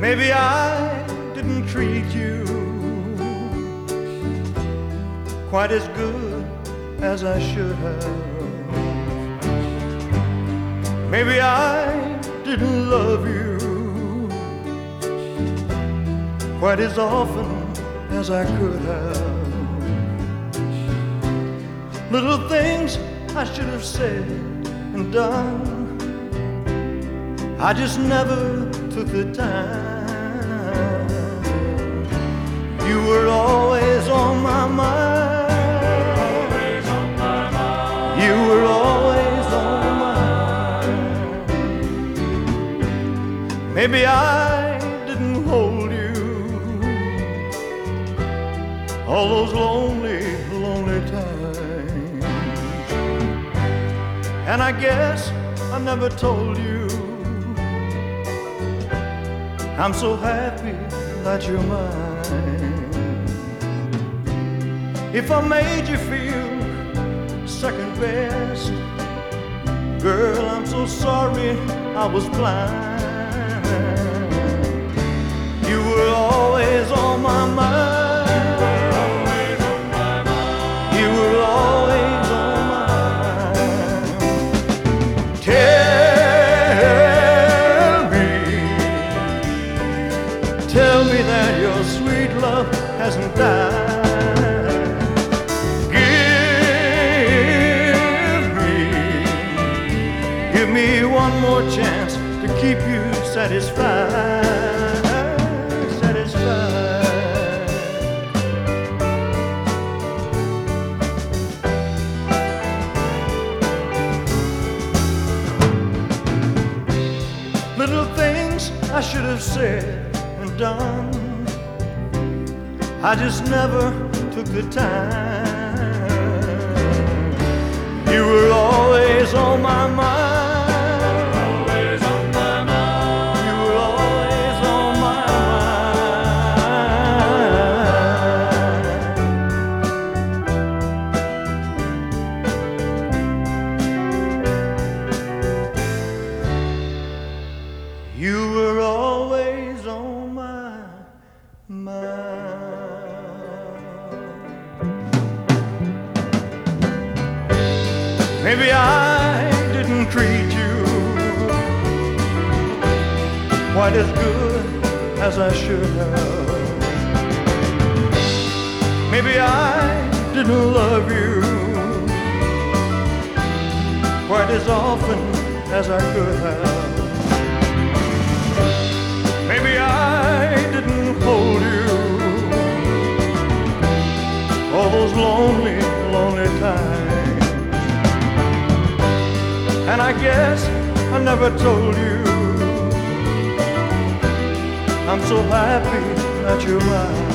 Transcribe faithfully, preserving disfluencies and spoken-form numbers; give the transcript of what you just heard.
Maybe I didn't treat you quite as good as I should have. Maybe I didn't love you quite as often as I could have. Little things I should have said and done, I just never took the time. You were always on my mind. Always on my mind. You were always on my mind. Maybe I didn't hold you all those lonely, lonely times. And I guess I never told you I'm so happy that you're mine. If I made you feel second best, girl, I'm so sorry I was blind. You were always on my mind. Always on my mind. You were always on my mind. Tell me, tell me that your sweet love hasn't died. Give me one more chance to keep you satisfied, satisfied. Little things I should have said and done, I just never took the time. You were always on my mind. You were always on my mind. Maybe I didn't treat you quite as good as I should have. Maybe I didn't love you quite as often as I could have. Maybe I didn't hold you all those lonely, lonely times. And I guess I never told you I'm so happy that you're mine.